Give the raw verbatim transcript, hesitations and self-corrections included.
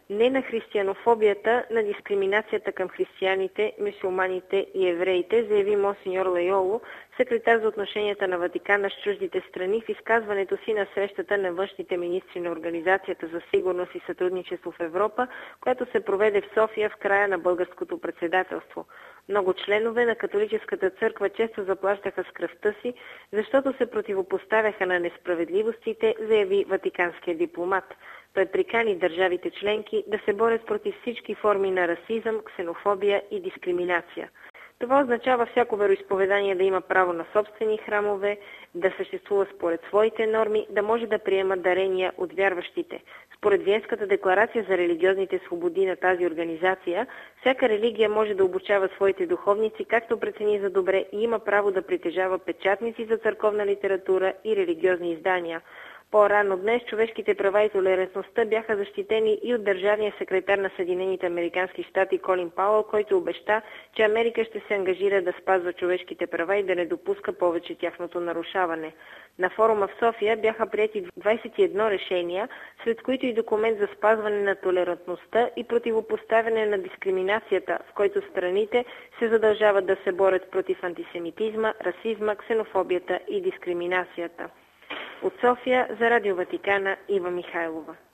не на християнофобията, на дискриминацията към християните, мюсюлманите и евреите, заяви Монсеньор Лайоло, секретар за отношенията на Ватикана с чуждите страни, в изказването си на срещата на външните министри на Организацията за сигурност и сътрудничество в Европа, която се проведе в София в края на българското председателство. Много членове на католическата църква често заплащаха с кръвта си, защото се противопоставяха на несправедливостите, заяви ватиканския дипломат. Той прикани държавите членки да се борят против всички форми на расизъм, ксенофобия и дискриминация. Това означава всяко вероизповедание да има право на собствени храмове, да съществува според своите норми, да може да приема дарения от вярващите. Според Виенската декларация за религиозните свободи на тази организация, всяка религия може да обучава своите духовници както прецени за добре и има право да притежава печатници за църковна литература и религиозни издания. По-рано днес човешките права и толерантността бяха защитени и от държавния секретар на Съединените американски щати Колин Пауъл, който обеща, че Америка ще се ангажира да спазва човешките права и да не допуска повече тяхното нарушаване. На форума в София бяха приети двадесет и едно решения, сред които и документ за спазване на толерантността и противопоставяне на дискриминацията, в който страните се задължават да се борят против антисемитизма, расизма, ксенофобията и дискриминацията. От София за Радио Ватикана Ива Михайлова.